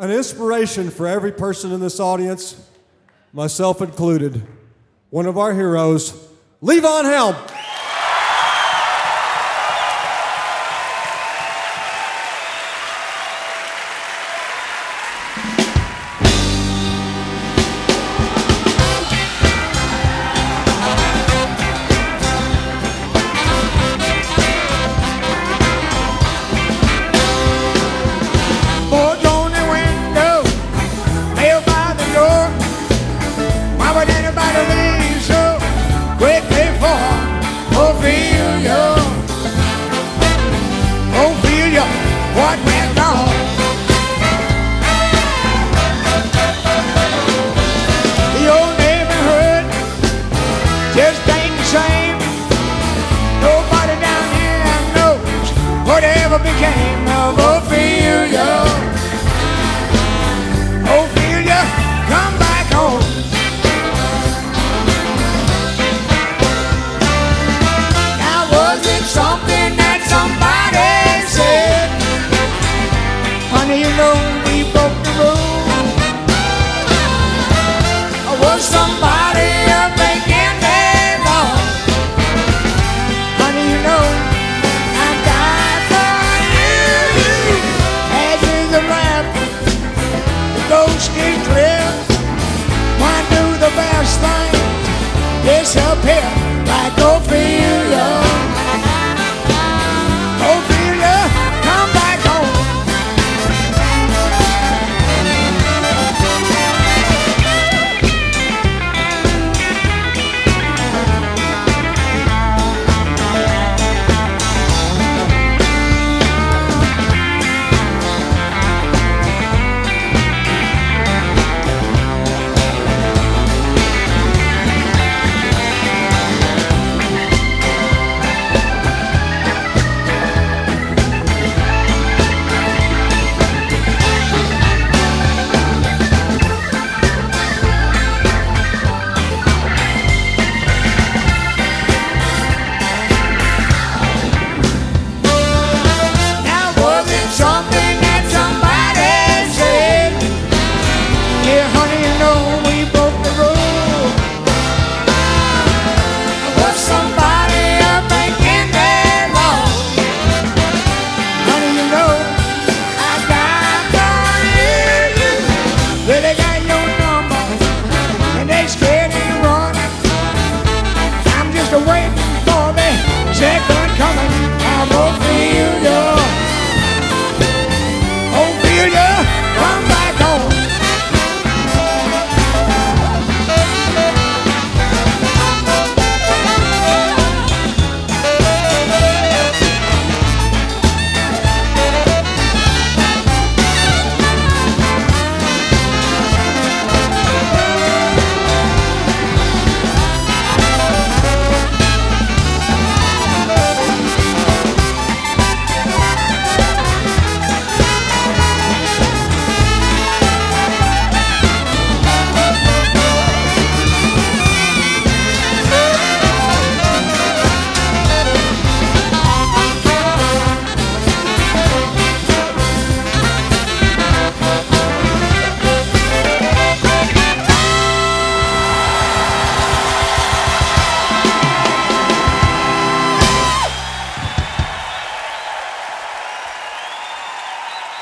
An inspiration for every person in this audience, myself included. One of our heroes, Levon Helm. What went wrong? The old neighborhood just ain't the same. Nobody down here knows whatever became of Ophelia. Ophelia, come back home. Now was it something that somebody said? Honey, you know we broke the rule. Was somebody making that law? Honey, you know I died for you. Ashes of lamp, the ghost is clear. Why do the best thing disappear?